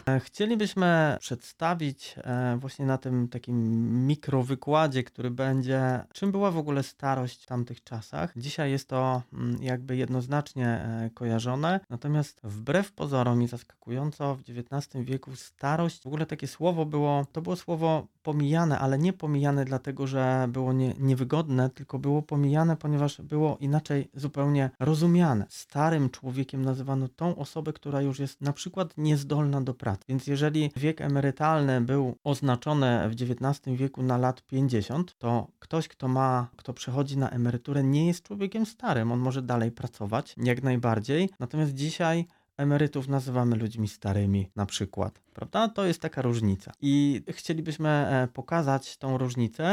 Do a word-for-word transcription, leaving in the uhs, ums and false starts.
Chcielibyśmy przedstawić e, właśnie na tym takim mikrowykładzie, który będzie, czym była w ogóle starość w tamtych czasach. Dzisiaj jest to mm, jakby jednoznacznie e, kojarzone, natomiast wbrew pozorom i zaskakująco w dziewiętnastym wieku starość, w ogóle takie słowo było, to było słowo pomijane, ale nie pomijane dlatego, że było nie, niewygodne, tylko było pomijane, ponieważ było inaczej zupełnie rozumiane. Starym człowiekiem nazywano tą osobę, która już jest na przykład niezdolna do pracy. Więc jeżeli wiek emerytalny był oznaczony w dziewiętnastym wieku na lat pięćdziesiąt, to ktoś, kto ma, kto przechodzi na emeryturę, nie jest człowiekiem starym. On może dalej pracować, jak najbardziej. Natomiast dzisiaj emerytów nazywamy ludźmi starymi na przykład, prawda? To jest taka różnica. I chcielibyśmy e, pokazać tą różnicę